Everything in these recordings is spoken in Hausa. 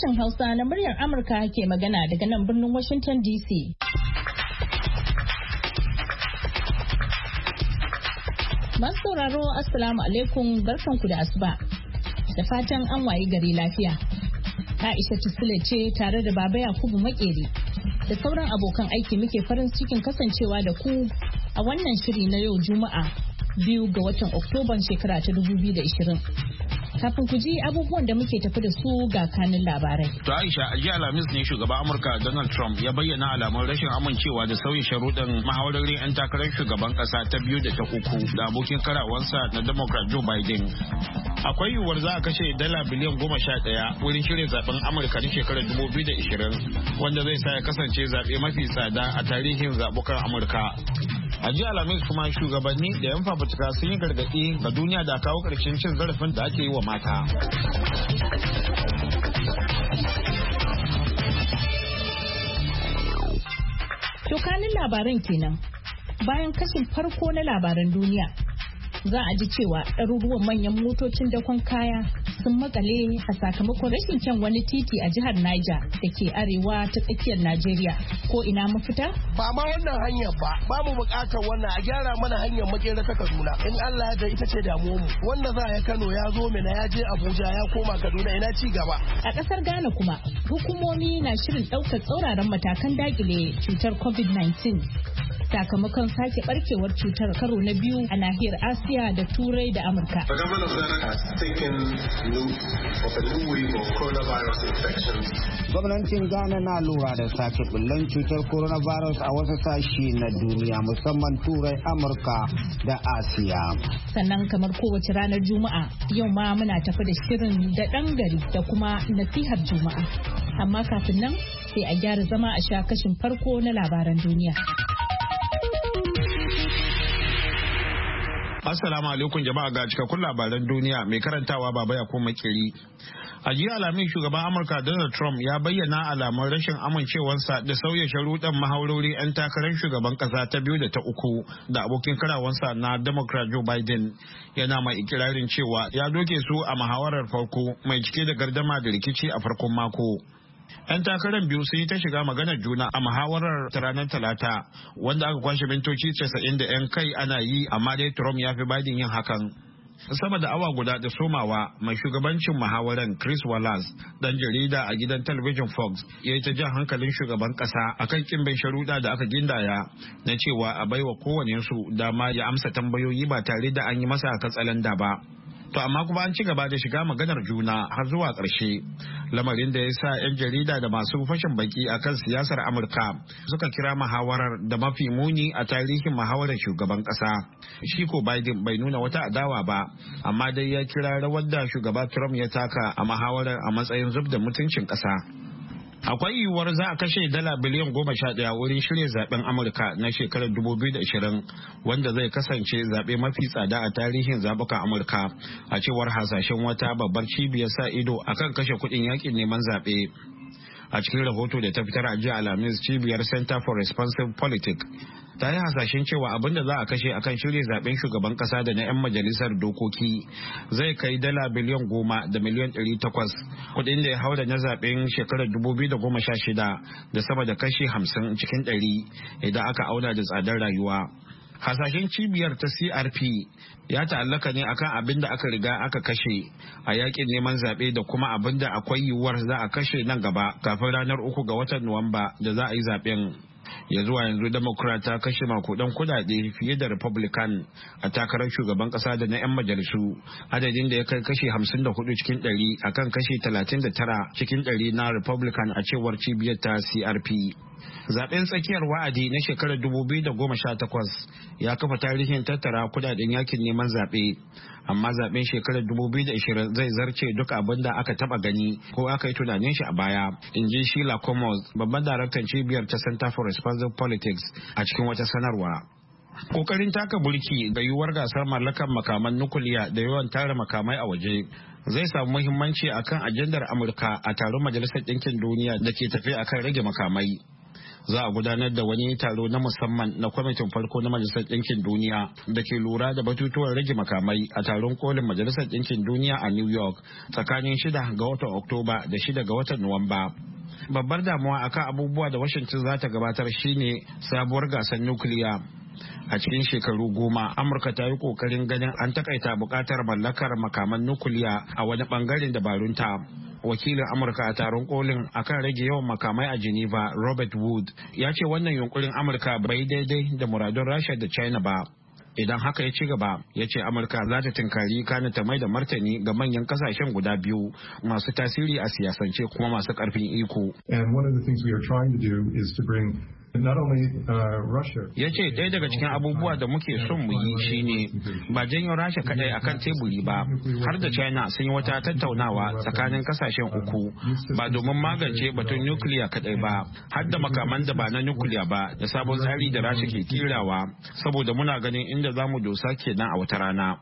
Sashen Hausa na muryar Amurka ke magana daga nan birnin Washington DC. Masu sauraro Assalamu alaikum, barkanku da asuba. Da fatan an wayi gari lafiya. Aisha Sule ce tare da Baba Yakubu Makeri da sauran abokan aiki muke farin cikin kasancewa da ku a wannan shiri na yau Juma'a 2 ga watan Oktoban shekara ta 2020. Kafin ku ji abubuwan da muke tafi da su ga kanin labarai. To Aisha, a jiya Alhamis ne shugaban Amurka Donald Trump ya bayyana alamun rashin amincewa da sauyin sharuɗin mahawararin 'yan takarar shugaban ƙasa ta 2 da ta 3 da abokin karawansa na Democrat Joe Biden. Akwai yiwuwar za a kashe dala biliyan 11 wurin shirya zaben Amurka na shekarar 2020 wanda zai sa ya kasance zaɓe mafi tsada a tarihin zaɓukan Amurka. A jiya Alhamis kuma shugabanni da 'yan fafutuka sun yi gargaɗi ga duniya da kawo ƙarshen cin zarafin da ake yi wa mata. Tokanin labaran kenan. Bayan kashin farko na labaran duniya, za a ji cewa ɗaruruwan manyan motocin dakon kaya sun makale a sakamakon rashin kyan wani titi a jihar Niger da ke arewa ta tsakiyar Najeriya. Ko ina mafita? Ba ma wannan hanyar ba mu buƙatar wannan a gyara mana hanyar makera ta Kaduna. In Allah ya da ita ce damuwar mu. Wanda za ya Kano ya zo Mina ya je Abuja ya koma Kaduna ina ci gaba. A ƙasar Ghana kuma hukumomi na shirin ɗaukar tsauraran matakan dakile cutar COVID-19. Sakamakon sake barkewar cutar karo na biyu a nahiyar Asiya da Turai da Amurka. Gwamnatin Ghana na lura da sake bullan cutar coronavirus a wasu sashi na duniya musamman Turai, Amurka da Asiya. Sannan kamar kowace ranar Juma'a yau ma muna tafi da shirin da ɗan gari da kuma nasihar Juma'a. Amma kafin nan sai a gyara zama a sha kashin farko na labaran duniya. Assalamu alaikum jama'a ga cikakkun labaran duniya mai karantawa Baba Yakubu Makeri. A jiya Alhamis shugaban Amurka Donald Trump ya bayyana alamun rashin amincewarsa da sauya sharuɗan mahaurori 'yan takarar shugaban ƙasa ta 2 da ta 3 da abokin karawansa na Democrat Joe Biden. Yana mai ikirarin cewa ya doke su a muhawarar farko mai cike da gardama da rikici a farkon mako. 'Yan takarar biyu sun yi ta shiga maganar juna a muhawarar ta ranar Talata wanda aka kwashe mintoci 90 da 'yan kai ana yi, amma dai Trump ya fi Biden yin hakan. Sama da awa guda da somawa mai shugabancin muhawarar Chris Wallace dan jarida a gidan talabijin Fox ya yi ta jan hankalin shugaban kasa akan kimbin sharuɗa da aka gindaya na cewa a baiwa kowanensu dama ya amsa tambayoyi ba tare da an yi masa katsalanda ba. To amma kuma an ci gaba da shiga maganar juna har zuwa ƙarshe, lamarin da ya sa 'yan jarida da masu fashin baki akan siyasar Amurka suka kira muhawarar da mafi muni a tarihin muhawarar shugaban ƙasa. Shi ko Biden bai nuna wata adawa ba, amma dai ya kira rawar da shugaba Trump ya taka a muhawarar a matsayin zub da mutuncin ƙasa. Akwai yiwuwar za a kashe dala biliyan 11 wurin shirya zaben Amurka na shekarar 2020 wanda zai kasance zaɓe mafi tsada a tarihin zaɓukan Amurka, a cewar hasashen wata babbar cibiyar sa ido akan kashe kuɗin yakin neman zaɓe. A cikin rahoto da ta fitar a jiya Alhamis, cibiyar Center for Responsive Politics ta yi hasashen cewa abin da za a kashe akan shirya zaben shugaban kasa da na 'yan majalisar dokoki zai kai dala biliyan 10 da miliyan 800, kudin da ya haura na zaben shekarar 2016 da sama da kashi 50 cikin 100 idan aka auna da tsadar rayuwa. Hasashen cibiyar ta CRP ya ta'allaka ne akan abin da aka riga aka kashe a yakin neman zaɓe da kuma abin da akwai yiwuwar za a kashe nan gaba kafin ranar 3 ga watan Nuwamba da za a yi zaɓen. Ya zuwa yanzu Democrat ta kashe makudan kudade fiye da Republican a takarar shugaban kasa da na 'yan majalisu, adadin da ya kai kashi 54 cikin 100 akan kashi 39 cikin 100 na Republican a cewar cibiyar ta CRP. Zaben tsakiyar wa'adi na shekarar 2018 ya kafa tarihin tattara kudaden yakin neman zaɓe, amma zaben shekarar 2020 zai zarce duk abin da aka taba gani ko aka yi tunanin shi a baya, in ji Sheila Commons, babban daraktan cibiyar ta Center for Responsive Politics a cikin wata sanarwa. Kokarin taka burki ga yiwuwar gasar mallakar makaman nukuliya da yawan tara makamai a waje zai samu muhimmanci akan ajandar Amurka a taron Majalisar Ɗinkin Duniya da ke tafe akan rage makamai. za a gudanar da wani taro na musamman na kwamitin farko na Majalisar Ɗinkin Duniya da ke lura da batutuwan rage makamai a taron kolin Majalisar Ɗinkin Duniya a New York tsakanin 6 ga watan Oktoba da 6 ga watan Nuwamba. Babbar damuwa akan abubuwa da Washington za ta gabatar shine sabuwar gasar nukiliya. A cikin shekaru 10, Amurka ta yi kokarin ganin an takaita bukatar mallakar makaman nukiliya a wani bangaren dabarunta. Wakilin Amurka a taron kolin akan rage yawan makamai a Geneva, Robert Wood, ya ce wannan yunkurin Amurka bai daidai da muradun Rasha da China ba. Idan haka ya ci gaba, ya ce Amurka za ta tinkari kana ta mai da martani ga manyan kasashen guda biyu masu tasiri a siyasance kuma masu karfin iko. And one of the things we are trying to do is to bring ya ce ɗaya daga cikin abubuwa da muke son mu yi shine ba janyo Rasha kadai akan teburi ba, har da China sun yi wata tattaunawa tsakanin kasashen uku, ba domin magance batun nukiliya kadai ba, har da makaman da ba na nukiliya ba da sabon tsari da Rasha ke kirawa, saboda muna ganin inda za mu dosa kenan a wata rana.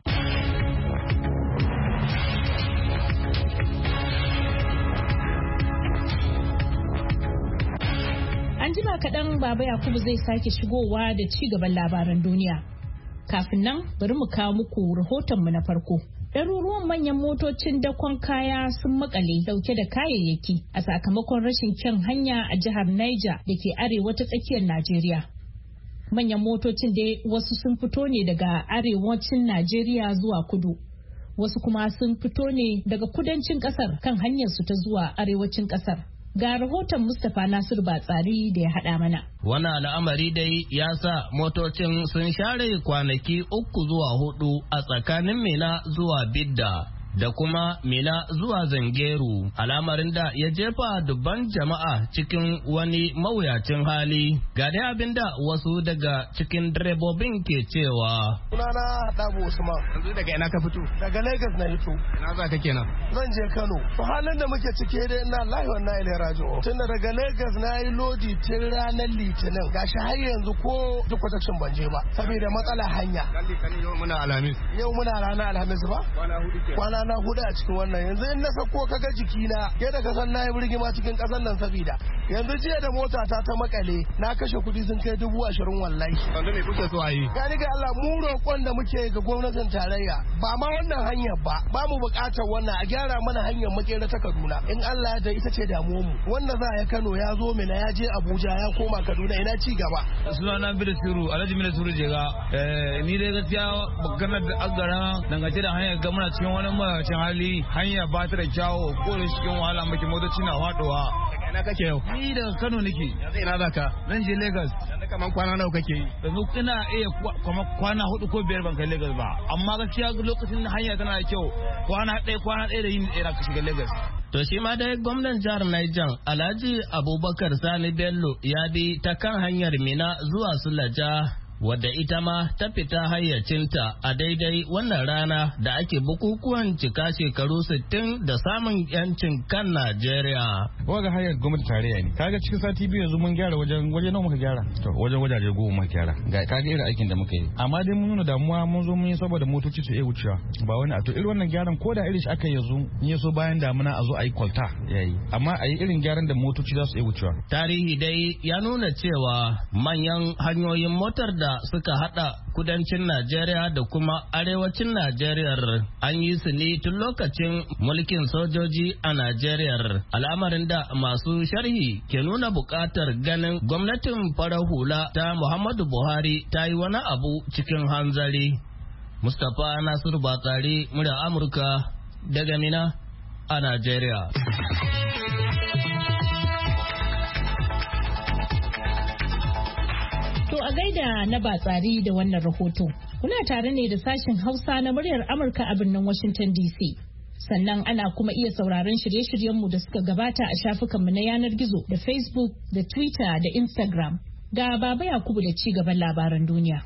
An jima kaɗan Baba Yakubu zai sake shigowa da ci gaban labaran duniya. Kafin nan bari mu kawo muku rahotonmu na farko. Ɗaruruwan manyan motocin dakon kaya sun makale dauke da kayayyaki a sakamakon rashin kyan hanya a jihar Niger da ke arewa ta tsakiyar Najeriya. Manyan motocin dai wasu sun fito ne daga arewacin Najeriya zuwa kudu. Wasu kuma sun fito ne daga kudancin ƙasar kan hanyarsu ta zuwa arewacin ƙasar. Ga rahoton Mustapha Nasiru Batsari da ya haɗa mana. Wannan al'amari dai ya sa motocin sun share kwanaki 3 zuwa 4 a tsakanin Mina zuwa Bidda da kuma Mina zuwa Zangeru, al'amarin da ya jefa dubban jama'a cikin wani mawuyacin hali. Ga dai abin da wasu daga cikin direbobin ke cewa. Sunana Haɗabu Usman. Yanzu daga ina ka fito? Daga Lagos na fito. Ina za ka kenan? Zan je Kano. To halin da muke cike dai ina lahi wannan ilai raji'u. Tunda daga Lagos na yi lodi tun ranar Litinin. Gashi har yanzu ko duk kwatancin ban je ba. Saboda matsala hanya. Yau muna Alhamis. Yau muna ranar Alhamis ba? Kwana na hudu a cikin wannan. Yanzu in na sako kaga jikina ke da kasan na yi birgima cikin kasan nan sabida. Yanzu jiya da mota ta makale na kashe kudi sun kai 20,000 wallahi. Wanda me kuke so a yi? Gani ga Allah mu roƙon da muke ga gwamnatin tarayya ba ma wannan hanyar ba mu buƙatar wannan a gyara mana hanyar makera ta Kaduna. In Allah da ita ce damuwar mu. Wanda za ya Kano ya zo Mina ya je Abuja ya koma Kaduna ina ci gaba. Sunana Bilisiru Alhaji Bilisiru Jega. Ni dai gaskiya maganar da agara dangace da hanyar ga muna cikin wani mawacin hali, hanya ba ta da kyawo, ko da cikin wahala muke motoci na faɗuwa. Ina kake yau? Ni daga Kano nake. Yanzu ina za ka? Zan je Lagos. Yanzu kaman kwana nawa kake yi? Yanzu ina iya kuma kwana 4 ko 5 ban kai Lagos ba. Amma gaskiya lokacin hanya tana da kyau. Kwana ɗaya da yin ɗaya ka shiga Lagos. To shi ma dai gwamnan jihar Niger Alhaji Abubakar Sani Bello ya bi ta kan hanyar Mina zuwa Sulaja, wadda ita ma ta fita hayyacinta a daidai wannan rana da ake bukukuwan cika shekaru 60 da samun yancin kan Najeriya. Waga hayar gwamnati tarayya ne. Kaga cikin sati biyu yanzu mun gyara wajen nawa muka gyara? To wajen wajaje 10 muka gyara. Ga kaga irin aikin da muka yi. Amma dai mun nuna damuwa mun zo mun yi saboda motoci su iya wucewa. Ba wani a to irin wannan gyaran ko da irin shi aka yanzu in ya so bayan damuna a zo a yi kwalta yayi. Amma a yi irin gyaran da motoci za su iya wucewa. Tarihi dai ya nuna cewa manyan hanyoyin motar da suka hada kudancin Najeriya da kuma arewacin Najeriya an yi su ne tun lokacin mulkin sojoji a Najeriya, al'amarin da masu sharhi ke nuna buƙatar ganin gwamnatin farar hula ta Muhammadu Buhari ta yi wani abu cikin hanzari. Mustapha Nasiru Batsari, murya Amurka daga Mina a Najeriya. To a gaida na Batsari da wannan rahoto. Kuna tare ne da sashen Hausa na muryar Amurka a birnin Washington DC. Sannan ana kuma iya sauraron shirye-shiryenmu da suka gabata a shafukanmu na yanar gizo da Facebook da Twitter da Instagram. Ga Baba Yakubu da ci gaban labaran duniya.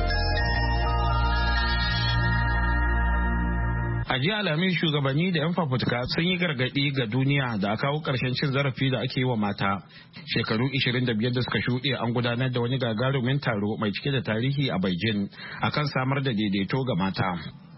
A jiya Alhamis shugabanni da 'yan fafutuka sun yi gargaɗi ga duniya da a kawo ƙarshen cin zarafi da ake yi wa mata. Shekaru 25 da suka shuɗe an gudanar da wani gagarumin taro mai cike da tarihi a Beijing akan samar da daidaito ga mata.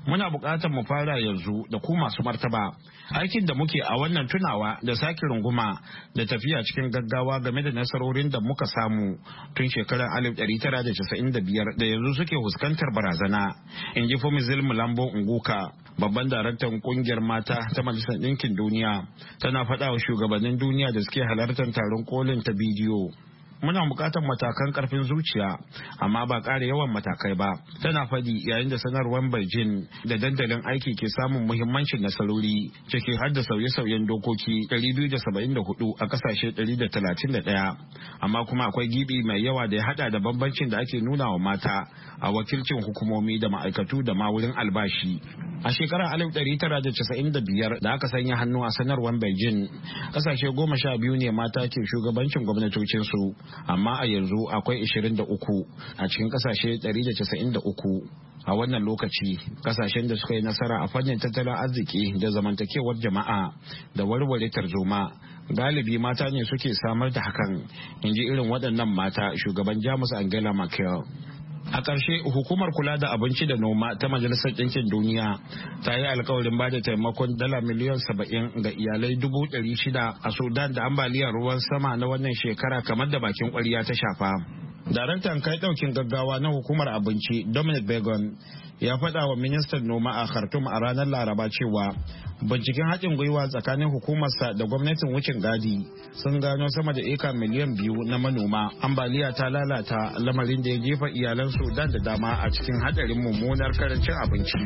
muna buƙatar mu fara yanzu da ku masu martaba. Aikin da muke a wannan tunawa da sake runguma da tafiya cikin gaggawa game da nasarorin da muka samu tun shekarar 1995 da yanzu suke fuskantar barazana, in ji Fumizil Mulambo Nguka, babban daraktan kungiyar mata ta Majalisar Ɗinkin Duniya, tana faɗa wa shugabannin duniya da suke halartar taron kolin ta bidiyo. Muna bukatar matakan karfin zuciya amma ba ƙara yawan matakai ba, tana faɗi yayin da sanarwar Beijing da dandalin aiki ke samun muhimmancin nasarori, ciki har da sauye-sauyen dokoki 274 a kasashe 131, amma kuma akwai gibi mai yawa da ya hada da bambancin da ake nuna wa mata a wakilcin hukumomi da ma'aikatu da ma wurin albashi. A shekarar 1995 da aka sanya hannu a sanarwar Beijing, kasashe 12 ne mata ke shugabancin gwamnatocinsu, amma a yanzu akwai 23 a cikin kasashe 193. A wannan lokaci, kasashen da suka yi nasara a fannin tattalin arziki da zamantakewar jama'a da warware tarzoma galibi mata ne suke samar da hakan, in ji irin waɗannan mata shugaban Jamus Angela Merkel. A ƙarshe, hukumar kula da abinci da noma ta Majalisar Ɗinkin Duniya ta yi alkawarin ba da taimakon dala miliyan 70 ga iyalai 600,000 a Sudan da ambaliyar ruwan sama na wannan shekara kamar da bakin ƙwarya ta shafa. Daraktan kai ɗaukin gaggawa na hukumar abinci Dominic Begon ya faɗa wa ministan noma a Khartoum a ranar Laraba cewa binciken haɗin gwiwa tsakanin hukumarsa da gwamnatin wucin gadi sun gano sama da eka miliyan 2 na manoma. Ambaliya ta lalata lamarin da ya jefa iyalan Sudan da dama a cikin haɗarin mummunar karancin abinci.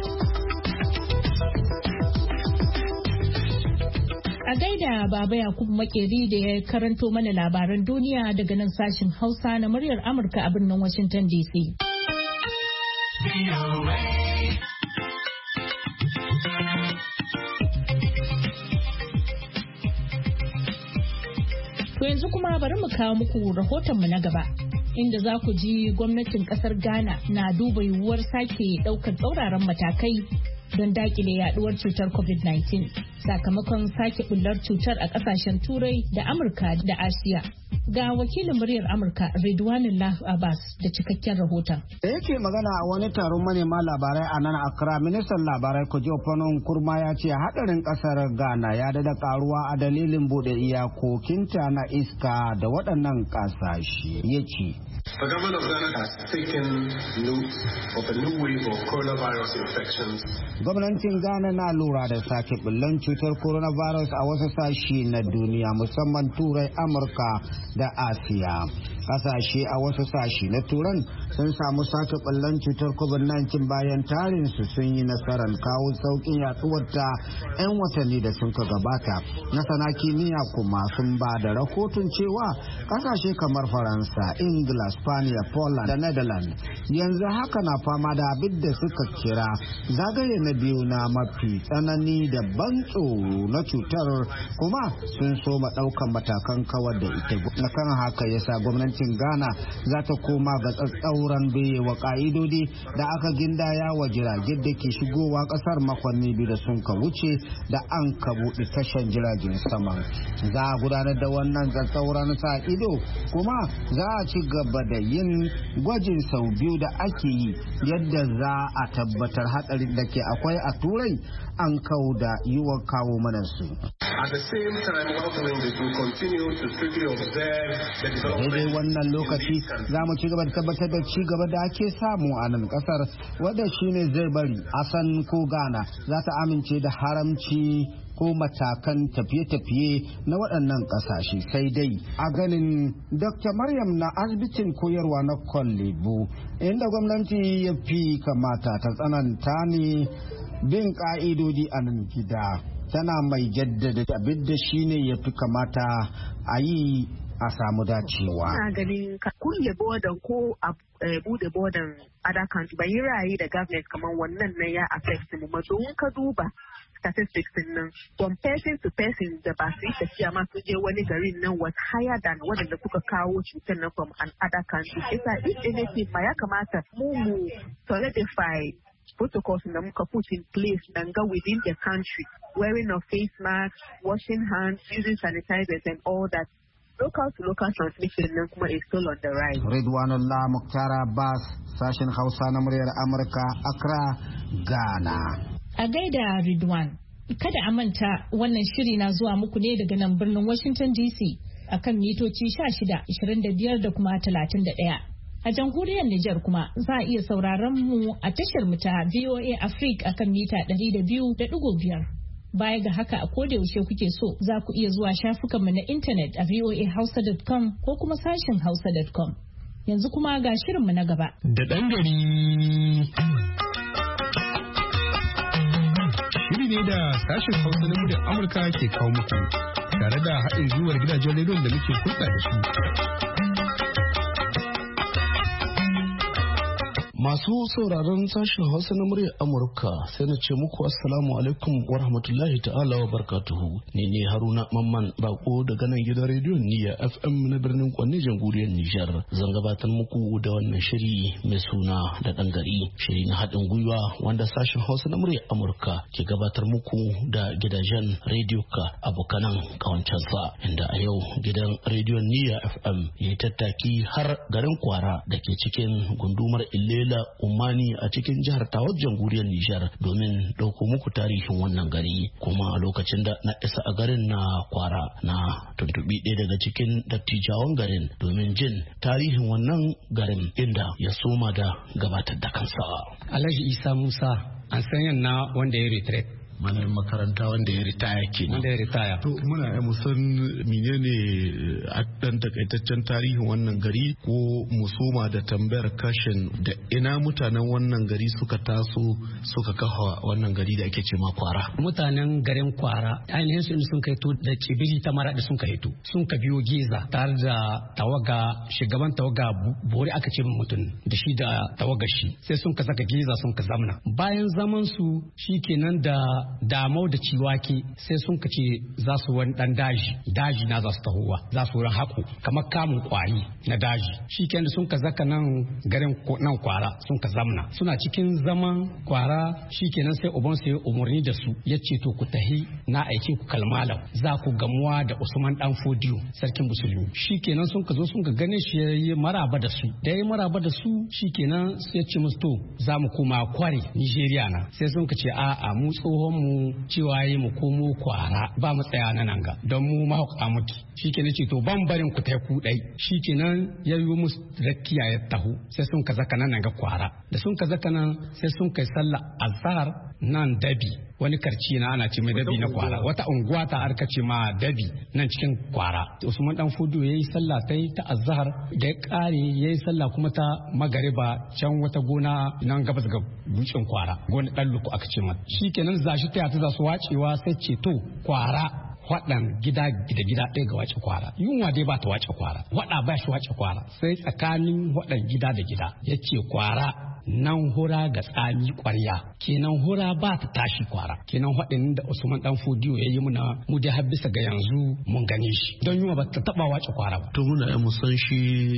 A gaida Baba Yakubu Makeri da ya karanto mana labaran duniya daga nan sashin Hausa na muryar Amurka a birnin Washington DC. To yanzu kuma bari mu kawo muku rahotonmu na gaba. Inda za ku ji gwamnatin kasar Ghana na duba yiwuwar sake ɗaukar tsauraran matakai don dakile yaduwar cutar COVID-19 sakamakon sake bullar cutar a kasashen Turai da Amurka da Asiya. Ga wakilin muryar Amurka Ridwanullah Abbas da cikakken rahoton. Da yake magana a wani taron manema labarai a nan Accra, ministan labarai Kojo Ofono Nkrumah ya ce hadarin kasar Ghana ya dada karuwa a dalilin bude iyakokinta na iska da waɗannan kasashe. Ya ce The government of Ghana has taken note of a new wave of coronavirus infections. Gwamnatin Ghana na lura da sake bullan cutar coronavirus a wasu sashi na duniya, musamman Turai, Amurka da Asiya. Kasashe a wasu sashi na Turan sun samu sake bullan cutar COVID-19 bayan tarin su sun yi nasarar kawo sauƙin yaduwar ta 'yan watanni da sun ka gabata. Masana kimiyya kuma sun ba da rahoton cewa kasashe kamar Faransa, Ingila, Spaniya, Poland da Netherlands yanzu haka na fama da abin da suka kira zagaye na biyu na mafi tsanani da ban tsoro na cutar, kuma sun soma ɗaukan matakan kawar da ita. Na kan haka yasa gwamnatin Ghana za ta koma ga tsatsauran wa ka'idodi da aka gindaya wa jiragen da ke shigowa ƙasar makonni biyu da sun ka wuce da an ka buɗe tashar jiragen sama. Za a gudanar da wannan tsatsauran sa ido, kuma za a ci gaba da yin gwajin sau biyu da ake yi yadda za a tabbatar hatsarin da ke akwai a Turai an kauda yiwuwar kawo mana su. Daidai wannan lokaci za mu ci gaba da tabbatar da ci gaba da ake samu a nan kasar, wadda shine zai bari a san ko Ghana za ta amince da haramci ko matakan tafiye-tafiye na waɗannan ƙasashe. Sai dai a ganin Dr. Maryam na asibitin koyarwa na Kwallebu, inda gwamnati ya fi kamata ta tsananta ne bin ƙa'idodi a nan gida, tana mai jaddada abin da shi ne ya fi kamata a yi a samu dacewa. Ina ganin ka kulle bodan ko a bude bodan other country bai rayu da government kamar wannan nan ya affect mu, don ka duba statistics nan from person to person da ba su yi tafiya ma su je wani garin nan was higher than waɗanda suka kawo cutar nan from an other country. Isa if anything ma ya kamata mu solidify protocols that muka put in place and go within the country, wearing of face masks, washing hands, using sanitizers and all that. local to local transmission nan kuma is still on the rise. Ridwanullah Mukhtar Abbas, sashen Hausa na muryar Amurka, Accra, Ghana. A gaida Ridwan, kada a manta wannan shiri na zuwa muku ne daga nan birnin Washington DC akan mitoci 16, 25 da kuma 31. A jamhuriyar Nijar kuma za a iya sauraron mu a tashar mu ta VOA Africa akan mita 200.5. Baya ga haka a koda yaushe kuke so za ku iya zuwa shafukanmu na intanet a voahausa.com ko kuma sashin hausa.com. Yanzu kuma ga shirinmu na gaba. Da ɗan gari. Shiri ne da sashin Hausa na muryar Amurka ke kawo muku tare da haɗin gwiwar gidajen rediyon da muke hulɗa da su. Masu sauraron sashen Hausa na muryar Amurka sai na ce muku assalamu alaikum wa rahmatullahi ta'ala wa barkatuhu. Ni ne Haruna Mamman Bako daga nan gidan rediyon Niyya FM na birnin Kwanne jamhuriyar Nijar. Zan gabatar muku da wannan shiri mai suna da ɗan gari. Shiri na haɗin gwiwa wanda sashen Hausa na muryar Amurka ke gabatar muku da gidajen rediyo ka abokanan kawancansa. Inda a yau gidan rediyon Niyya FM ya tattaki har garin Kwara da ke cikin gundumar Ilela Umani a cikin jihar Tawar jamhuriyar Nijar domin ɗauko muku tarihin wannan gari. Kuma a lokacin da na isa a garin na Kwara na tuntuɓi ɗaya daga cikin dattijawan garin domin jin tarihin wannan garin inda ya soma da gabatar da kansa. Alhaji Isa Musa an san na wanda ya retreat. Malamin makaranta wanda ya ritaya ke wanda ya ritaya. To muna mu san menene a dan takaitaccen tarihin wannan gari ko musoma da tambayar kashin da ina mutanen wannan gari suka taso suka kafa wannan gari da ake ce ma Kwara. Mutanen garin Kwara ainihin sun kai to da Cibiri ta Maradi sun kai to sun ka biyo Geza tare da tawaga shugaban tawaga Bori aka ce mutum da shi da tawagar shi sai sun ka saka Geza sun ka zamna. Bayan zaman su shikenan da Damau da Ciwake sai sun kace za su wani dan daji na za su tahowa za su wurin haƙo kamar kamun kwari na daji shikenan sun ka zaka nan garin nan Kwara sun ka zamna suna cikin zaman Kwara shikenan sai uban su ya umurni da su yace to ku tahi na aike ku Kalmalam za ku gamuwa da Usman Dan Fodiyo sarkin musulmi shikenan sun ka zo sun ka gane shi yayi maraba da su da yayi maraba da su shikenan sai ya ce musu to za mu koma Kware Nigeria na sai sun ka ce a'a mu tsohon mu cewa yi mu komo Kwara ba mu tsaya nan ga don mu mahauka muke shikenan ce to ban barin ku tai ku dai shikenan ya yi musu rakiya ya taho sai sun ka zaka nan ga Kwara da sun ka zaka nan sai sun kai sallah azhar nan Dabi wani karci na ana ce mai Dabi na Kwara wata unguwa ta arka ce ma Dabi nan cikin Kwara Usman Dan Fodiyo yayi sallah ta azhar da ya kare yayi sallah kuma ta magariba can wata gona nan gabas ga dutsen Kwara gona dan luku aka ce mata shikenan zashi ta za su wacewa sai ce to Kwara waɗan gida ɗaya ga wace Kwara yunwa dai ba ta wace Kwara waɗa ba shi wace Kwara sai tsakanin waɗan gida da gida ya ce Kwara nan hura ga tsami ƙwarya kenan hura ba ta tashi Kwara kenan waɗin da Usman Dan Fodiyo ya yi muna mu dai har bisa ga yanzu mun gane shi don yunwa ba ta taɓa wace Kwara ba. To muna mu san shi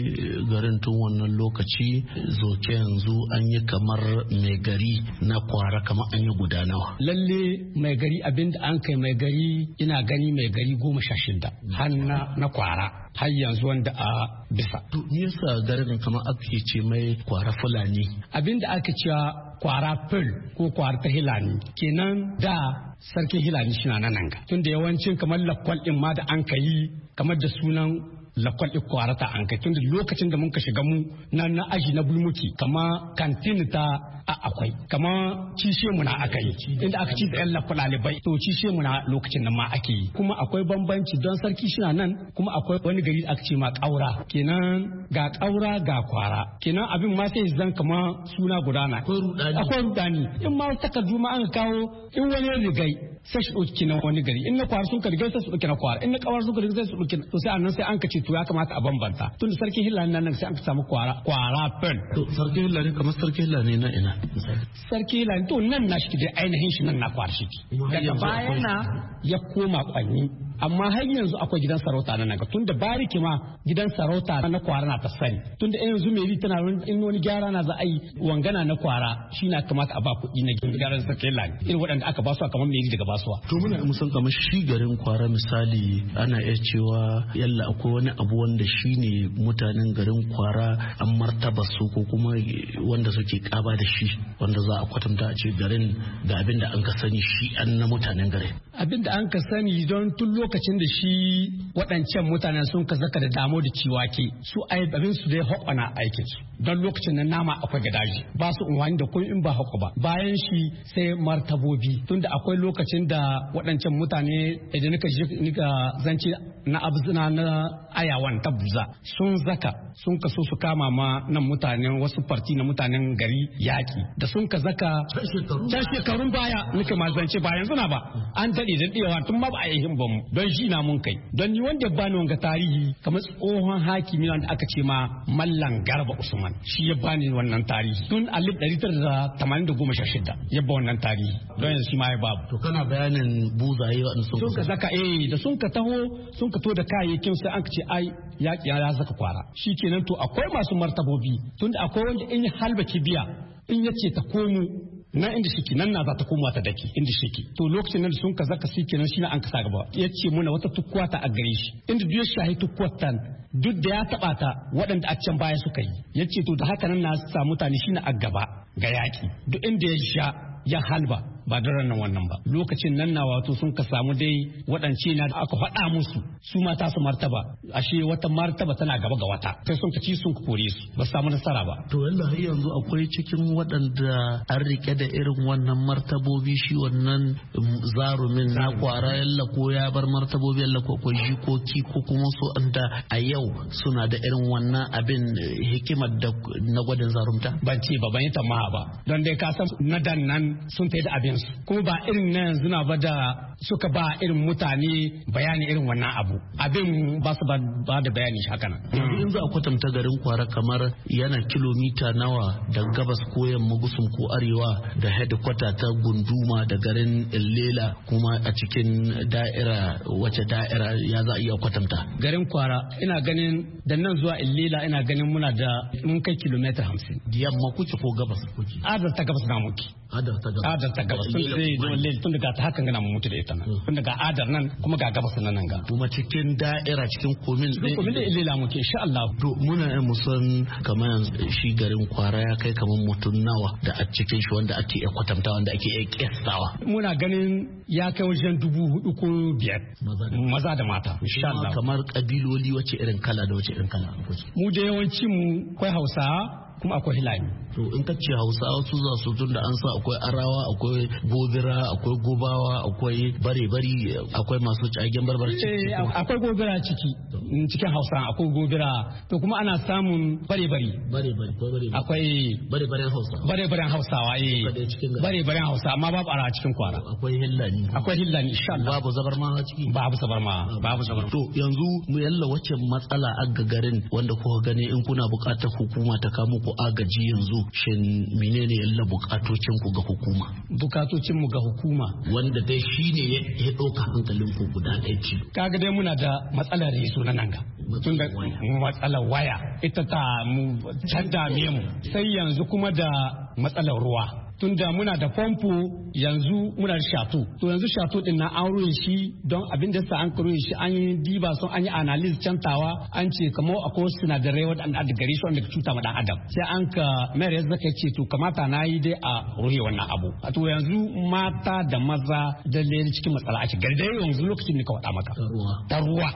garin tun wannan lokaci zoke yanzu an yi kamar mai gari na Kwara kamar an yi guda nawa. Lalle mai gari abinda an kai mai gari ina gani mai gari 16 har na Kwara har yanzu wanda a bisa. To me yasa garin kamar ake ce mai Kwara Fulani? Abinda aka cewa Kwara Ful ko Kwara ta Hilani kenan da sarkin Hilani shi na nan ga tunda yawancin kamar lakwal din ma da an kai kamar da sunan lakwal ɗin Kwara ta an kai tunda lokacin da mun ka shiga mu na aji na bulmuki kama kantin ta akwai kama cishe mu na aka yi inda aka ci da yan lakwal ɗalibai to cishe mu na lokacin nan ma ake yi kuma akwai bambanci don sarki shi na nan kuma akwai wani gari da aka ce ma Ƙaura kenan ga Ƙaura ga Kwara kenan abin ma sai zan kama suna gudana akwai rudani in ma takardu ma an kawo in wani rigai sai shi ɗauki na wani gari in na Kwara sun ka rigai sai su ɗauki na Kwara in na Ƙaura sun ka rigai sai su ɗauki to sai annan sai an ka ce to ya kamata a bambanta tun da sarkin Hillani nan sai an samu Kwara fen. To sarkin Hillani kamar sarkin Hillani na ina? Sarkin Hillani to nan na shi da ainihin shi nan na Kwara shi. Daga baya na ya koma Kwanni amma har yanzu akwai gidan sarauta na naga tunda bariki ma gidan sarauta na kwara na ta sani tunda yanzu mai tana in wani gyara na za a yi wangana na kwara shi na kamata a ba kuɗi na gyaran sakela irin waɗanda aka ba su kamar mai daga basuwa. To muna musan kamar shi garin kwara misali ana iya cewa yalla akwai wani abu wanda shi ne mutanen garin kwara an martaba su ko kuma wanda suke kaba da shi wanda za a kwatanta a ce garin da abin da an ka sani shi an na mutanen garin. Abin da an ka sani don tun lokacin da shi waɗancan mutanen sun ka zaka da damo da ciwake su abin su dai hokwana aikin su don lokacin nan nama akwai gadaji ba su unwani da kun in ba hako ba bayan shi sai martabobi tunda akwai lokacin da waɗancan mutane idan nika zance na abzina na ayawan tabza sun zaka sun kaso su kama ma nan mutanen wasu farti na mutanen gari yaki da sun ka zaka can shekarun baya nika ma zance ba yanzu na ba an daɗe da ɗewa tun ma ba a yi ba mu don shi na mun kai don ni wanda ya bani wanga tarihi kamar tsohon hakimi wanda aka ce ma Mallan Garba Usman shi ya bani wannan tarihi tun 1916 ya ba wannan tarihi don yanzu shi ma ya babu. To kana bayanin buzaye waɗanda sun ka zaka da sun ka taho sun ka to da kayayyakin sai an ce ai yaƙi ya zaka kwara shi kenan to akwai masu martabobi tunda akwai wanda in halba kibiya in yace ta komo na inda shiki nan na za ta koma ta daki inda shiki to lokacin nan da sun ka zaka shi kenan shi na an kasa gaba yace muna wata tukkuwa ta a gare shi inda duk ya shahi tukkuwar tan duk da ya taba ta waɗanda a can baya suka yi yace to da haka nan na sa mutane shi na a gaba ga yaki duk inda ya sha ya halba ba da ranar wannan ba lokacin nan na wato sun ka samu dai waɗance na da aka faɗa musu su mata su martaba ashe wata martaba tana gaba ga wata sai sun ka ci sun ka kore su ba samu nasara ba. To yalla har yanzu akwai cikin waɗanda an rike da irin wannan martabobi shi wannan zarumin na kwara yalla ko ya bar martabobi yalla ko jikoki ko kuma su anda a yau suna da irin wannan abin hikimar da na gwadin zarumta. Ban ce ba ban yi tamaha ba don dai ka san na dan nan sun ta yi da abin kuma ba irin na yanzu na ba da suka ba irin mutane bayani irin wannan abin ba su ba da bayani shi haka nan. Yanzu in za a kwatanta garin kwara kamar yana kilomita nawa da gabas ko yamma gusum ko arewa da headquarter ta gunduma da garin Illela kuma a cikin da'ira wace da'ira ya za a iya kwatanta. Garin kwara ina ganin da nan zuwa Illela ina ganin muna da mun kai kilomita 50. Yamma kuke ko gabas kuke? Adar ta gabas na muke. Adar ta gabas tun daga ta hakan gana mu mutu da ita nan tun daga adar nan kuma ga gabas nan ga kuma cikin da'ira cikin komin da Illela muke insha Allah. To muna yin musan kamar shi garin kwara ya kai kamar mutum nawa da a cikin shi wanda ake iya kwatanta wanda ake iya kiyastawa. Muna ganin ya kai wajen 4,000 ko 5 maza da mata insha Allah. Kamar kabiloli wace irin kala da wace irin kala mu da yawancin mu akwai Hausawa kuma akwai Hilani. To in ka ce Hausawa su za su tun da an sa akwai Arawa akwai Gobira akwai Gobawa akwai Bare-bari akwai masu cagen barbar ciki. Akwai Gobira cikin Hausa akwai Gobira to kuma ana samun Bare-bari. Akwai Bare-baren Hausawa. Bare-baren Hausawa Bare-baren Hausa amma babu Arawa cikin kwara. Akwai Hillani. Akwai Hillani insha Allah. Babu Zabarma ciki. Babu Zabarma. To yanzu mu yalla wace matsala a garin wanda kuka gani in kuna buƙatar hukuma ta kamo ku agaji yanzu shin menene yalla bukatocin ku ga hukuma? Bukatocin mu ga hukuma wanda dai shine ya ɗauka hankalin ku guda ɗaya ce. Kaga dai muna da matsalar reso na nan ga. Tun da matsalar waya ita ta mu canza mu sai yanzu kuma da matsalar ruwa. Tunda muna da famfo yanzu muna da shato to yanzu shato din na an ruye shi don abin da sa an ruye shi an yi diba sun an yi analysis cantawa an ce kamar akwai sinadarai wadanda da gare shi wanda ka cuta ma dan adam sai an ka mayar yanzu zaka ce to kamata na yi dai a ruye wannan abu to yanzu mata da maza da lele cikin matsala ake gari dai yanzu lokacin ne ka wada maka ta ruwa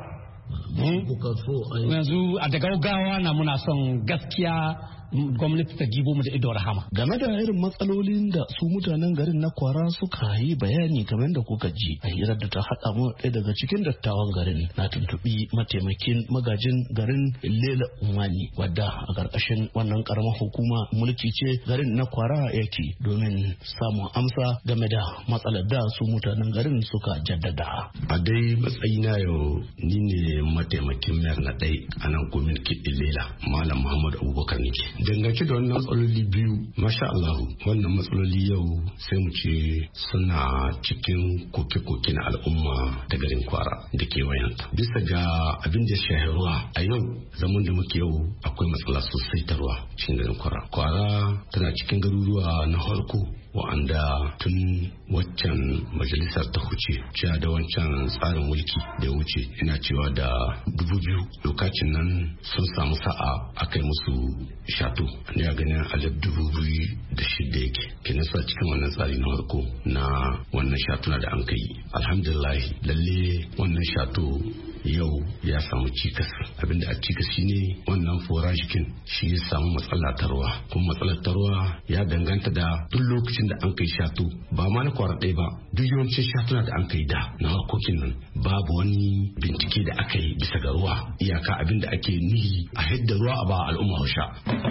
yanzu a daga gaggawa na muna son gaskiya gwamnati ta dibo mu da ido rahama. Game da irin matsalolin da su mutanen garin na kwara suka yi bayani kamar da kuka ji a hirar da ta haɗa mu ɗaya daga cikin dattawan garin na tuntuɓi mataimakin magajin garin Lela Umani wadda a ƙarƙashin wannan ƙaramar hukuma mulki ce garin na kwara yake domin samun amsa game da matsalar da su mutanen garin suka jaddada. A dai matsayina yau ni ne mataimakin mayar na ɗai a nan gwamnati Ilela Malam Muhammad Abubakar nake. Dangance da wannan matsaloli biyu, masha Allah wannan matsaloli yau sai mu ce suna cikin koke-koke na al'umma ta garin Kwara da kewayenta. Bisa ga abin da shahi ruwa a yau zaman da muke yau akwai matsala sosai ta ruwa cikin garin Kwara. Kwara tana cikin garuruwa na farko wa'anda tun waccan majalisar ta huce cewa da wancan tsarin mulki da ya wuce ina cewa da 2000 lokacin nan sun samu sa'a aka yi musu shato ne a ganin alif 2006 yake kenan su a cikin wannan tsari na farko na wannan shatuna da an kai. Alhamdulillah lalle wannan shato yau ya samu cikas. Abinda a cikas shine wannan forajikin shi ya samu matsala ta ruwa, kuma matsalar ta ruwa ya danganta da duk lokacin da an kai shato ba ma na Kwara ɗaya ba, duk yawancin shatuna da an kai da na harkokin nan babu wani bincike da aka yi bisa ga ruwa, iyaka abinda ake nihi a hidda ruwa a ba al'umma sha.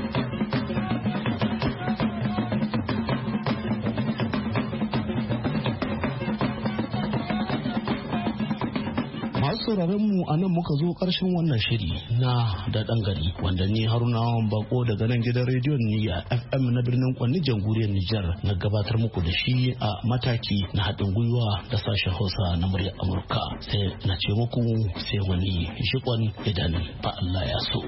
sauraron mu a nan muka zo ƙarshen wannan shiri na da ɗan gari wanda ni Haruna Bako daga nan gidan rediyon Niyya FM na birnin Kwanni jamhuriyar Nijar na gabatar muku da shi a mataki na haɗin gwiwa da sashen Hausa na muryar Amurka. Sai na ce muku sai wani shikon idan fa Allah ya so.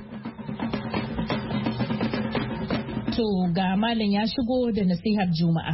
To ga malam ya shigo da nasihar Juma'a.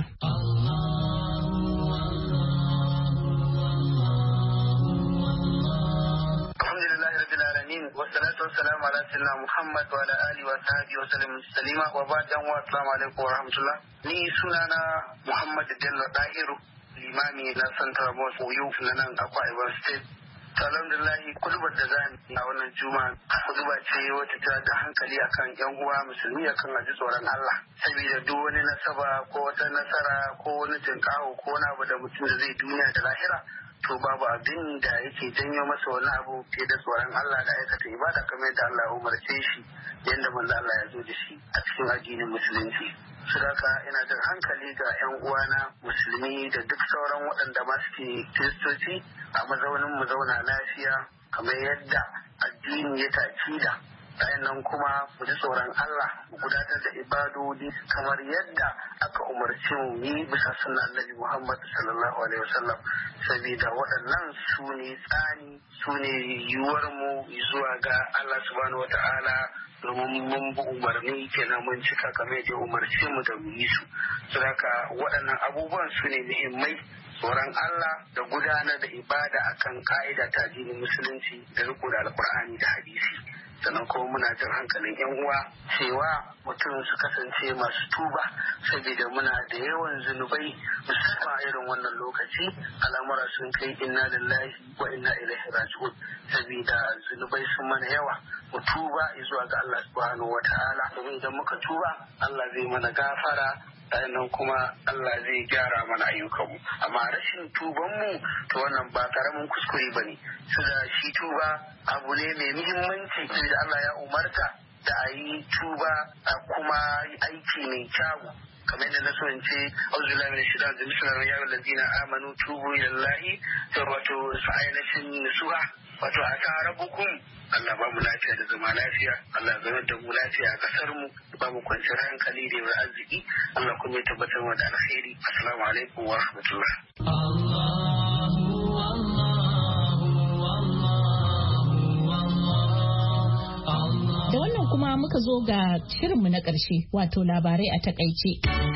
Wassalamu ala sayyidina Muhammad wa ala alihi wa sahbihi wa sallam taslima wa ba'd. Assalamu alaikum wa rahmatullah. Ni sunana Muhammad Bello Dahiru, limami na Central Mosque Oyo na nan Akwa Ibom State. Alhamdulillah kudubar da zan a wannan juma'a kuduba ce wata ta da hankali akan yan uwa musulmi akan aji tsoron Allah, saboda duk wani nasaba ko wata nasara ko wani tinkawo ko wani abu da mutum da zai duniya da lahira to babu abin da yake janyo masa wani abu fiye da tsoron Allah da aikata ibada kamar yadda Allah ya umarce shi, yadda manzo Allah ya zo da shi a cikin addinin musulunci. Sadaka ina jan hankali ga 'yan uwana musulmi da duk sauran waɗanda ma suke kiristoci a mazaunin mu zauna lafiya kamar yadda addini ya takida. Bayan nan kuma mu ji tsoron Allah mu gudanar da ibadodi kamar yadda aka umarci mu yi bisa sunnan Annabi Muhammad sallallahu alaihi wasallam, saboda waɗannan su ne tsani, su ne yiwuwar mu zuwa ga Allah subhanahu wata'ala, domin mun bi umarni kenan mun cika kamar yadda umarci mu da mu yi su. Saboda waɗannan abubuwan su ne muhimmai, tsoron Allah da gudanar da ibada akan ka'ida ta addinin musulunci da riko da alkur'ani da hadisi. Sannan kuma muna jin hankalin 'yan uwa cewa mutum su kasance masu tuba, saboda muna da yawan zunubai musamman irin wannan lokaci al'amura sun kai inna lillahi wa inna ilaihi raji'un, saboda zunubai sun mana yawa. Mu tuba zuwa ga Allah subhanahu wata'ala, domin idan muka tuba Allah zai mana gafara, sannan kuma Allah zai gyara mana ayyukanmu. Amma rashin tubanmu to wannan ba karamin kuskure bane. Saboda shi tuba abu ne mai muhimmanci, da Allah ya umarta da a yi tuba a kuma aiki mai kyawu. Kamar yadda na so in ce auzubillahi minash shaitanir rajim, ya ayyuhallazina amanu tubu ilallahi wato sa'aynashin nusuha wato asarabukum. Allah ba mu lafiya da zama lafiya, Allah zama da mu lafiya a kasar mu, ba mu kwanciyar hankali da yawan arziki, Allah kuma ya tabbatar wa da alkhairi. Assalamu alaikum wa rahmatullah. Da wannan kuma muka zo ga shirinmu na ƙarshe, wato labarai a takaice.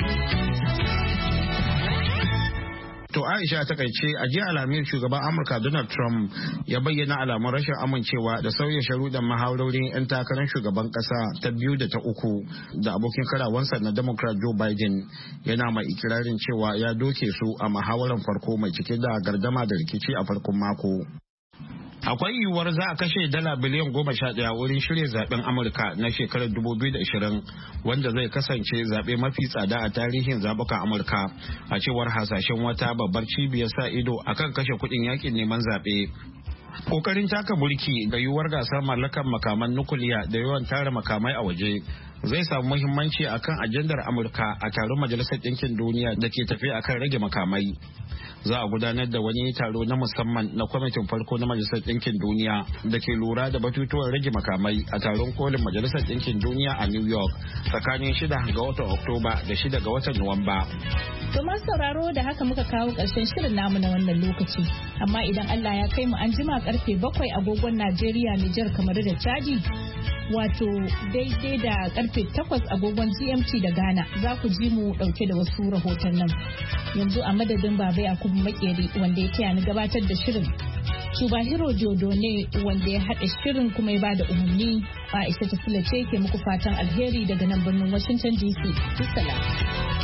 To Aisha ta kaice a jiya Alhamis shugaban Amurka Donald Trump ya bayyana alamun rashin amincewa da sauya sharuɗan mahaurorin 'yan takarar shugaban ƙasa ta biyu da ta uku da abokin karawansa na Democrat Joe Biden, yana mai ikirarin cewa ya doke su a muhawarar farko mai cike da gardama da rikici a farkon mako. Akwai yiwuwar za a kashe dala biliyan 11 wurin shirya zaben Amurka na shekarar 2020 wanda zai kasance zaɓe mafi tsada a tarihin zaɓukan Amurka, a cewar hasashen wata babbar cibiyar sa ido akan kashe kuɗin yakin neman zaɓe. Kokarin taka burki ga yiwuwar gasar mallakar makaman nukuliya da yawan tara makamai a waje zai samu muhimmanci akan ajandar Amurka a taron Majalisar Ɗinkin Duniya da ke tafi akan rage makamai. Za a gudanar da wani taro na musamman na kwamitin farko na Majalisar Ɗinkin Duniya da ke lura da batutuwan rage makamai a taron kolin Majalisar Ɗinkin Duniya a New York tsakanin 6 ga watan Oktoba da 6 ga watan Nuwamba. To masu sauraro da haka muka kawo ƙarshen shirin namu na wannan lokaci. Amma idan Allah ya kai mu an jima karfe 7 agogon Najeriya, Nijar, Kamaru da Chadi, wato daidai da karfe 8 agogon GMT da Ghana, za ku ji mu dauke da wasu rahoton nan. Yanzu a madadin Baba Yakubu Makeri wanda ya taya ni gabatar da shirin. Chubahiro Jodo ne wanda ya haɗa shirin kuma ya bada umarni. Aisha Tasila ce ke muku fatan alheri daga nan birnin Washington DC. Assalamu.